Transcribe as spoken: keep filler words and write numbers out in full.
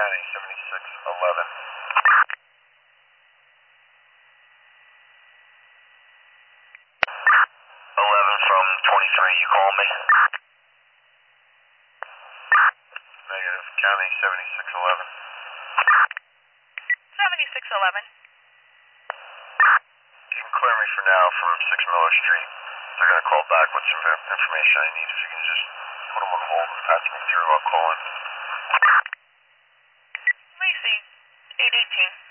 County, seventy-six eleven. eleven from twenty-three, you call me? Negative, County, seventy-six eleven. seventy-six eleven. You can clear me for now from six Miller Street. They're going to call back with some information I need. If you can just put them on hold and patch me through, I'll call in. Lacey, eight eighteen.